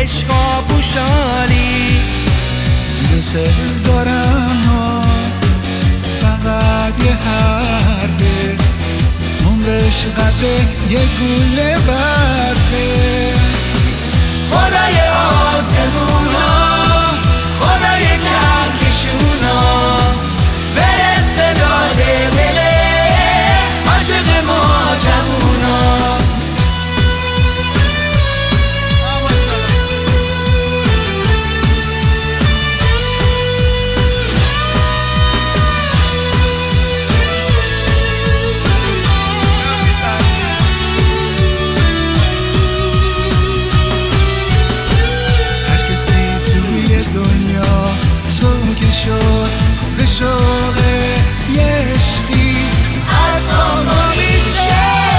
عشقا بوشالی. دوست دارم فقط یه حرفه، عمرش قده یه گوله برفه. خدای آسمونا، خدای کهکشونا، برس به داد دل عاشق ما جوونا. شد به شوق یه عشقی عطا میشه،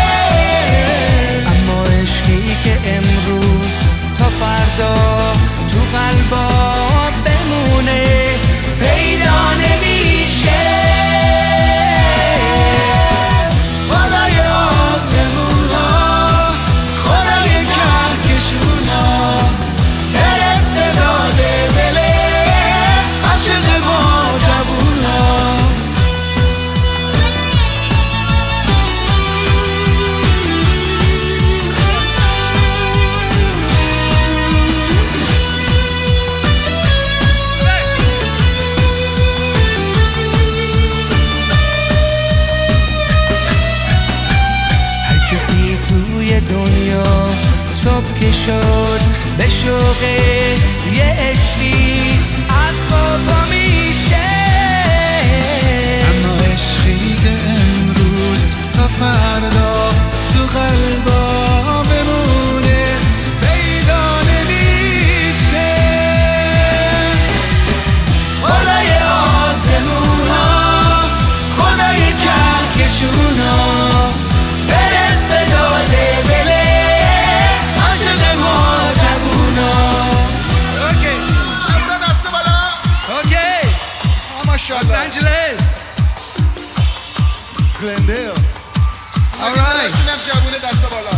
اما عشقی که امروز تا فردا تو قلبا بمونه پیدا نمیشه. خدای آسمونا، خدای کهکشونا، برس به داد دل عاشق ما جوونا. هر کسی توی دنیا صبح که شد به شوق یه عشقی عطا میشه، اما عشقی که امروز تا فردا تو قلبا بمونه پیدا نمیشه. خدای آسمونا، خدای کهکشونا، برس به داد دل عاشق ما جوونا. اوکی جوونا دست بالا. اوکی ماشاءالله. لس آنجلس، گلندل. alright. جوونه دست بالا.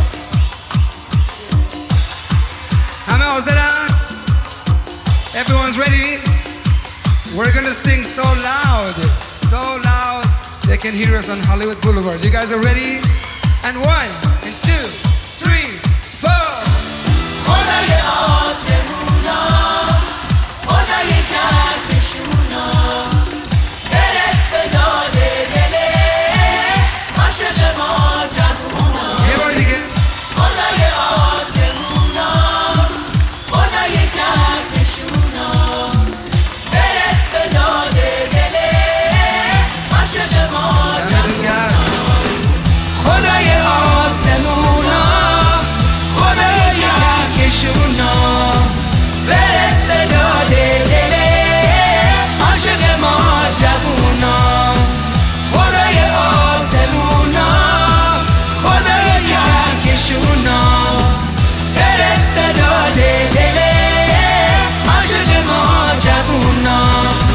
همه حاضرن؟ Everyone's ready? We're gonna sing so loud they can hear us on Hollywood Boulevard. You guys are ready? And 1 and 2 3 4. خدای آسمونا، خدای کهکشونا، برس به داد دل عاشق ما جوونا. یه بار دیگه. خدای آسمونا، خدای کهکشونا، برس به داد دل عاشق ما جوونا. خدای آسمونا، خدای کهکشونا، برس به داد دل عاشق ما جوونا. خدای آسمونا، خدای کهکشونا، برس به داد دل عاشق ما جوونا.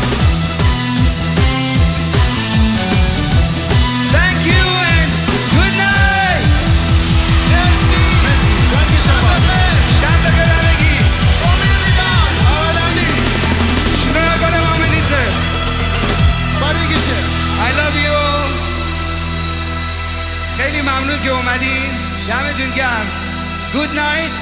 Thank you and good night. مرسی. شب بخیر. شب بخیر همگی. امیدوارم آدمی. شروع نکنم آمدیته. باریگشه. I love you all. خیلی ممنون که اومدین. دمتون گرم. Good night.